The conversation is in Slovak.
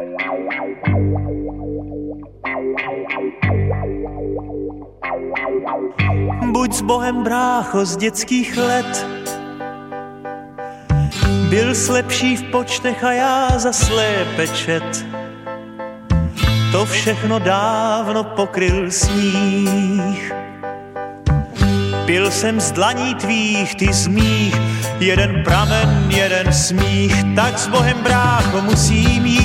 Buď s Bohem, brácho, z dětských let. Byl slepší v počtech a já za slépe čet. To všechno dávno pokryl sníh. Pil jsem z dlaní tvých, ty z mých, jeden pramen, jeden smích. Tak s Bohem, brácho, musím jít.